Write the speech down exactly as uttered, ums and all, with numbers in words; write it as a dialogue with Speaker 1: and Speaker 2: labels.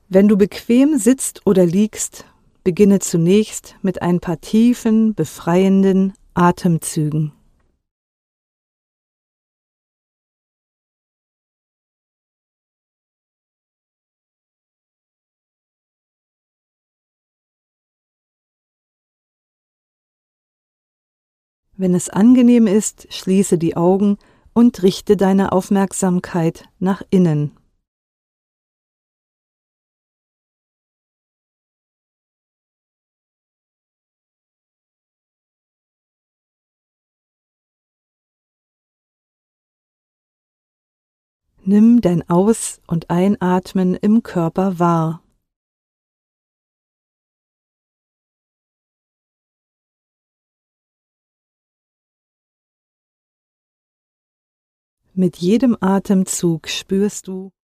Speaker 1: Wenn du bequem sitzt oder liegst, beginne zunächst mit ein paar tiefen, befreienden Atemzügen. Wenn es angenehm ist, schließe die Augen und richte deine Aufmerksamkeit nach innen. Nimm dein Aus- und Einatmen im Körper wahr. Mit jedem Atemzug spürst du,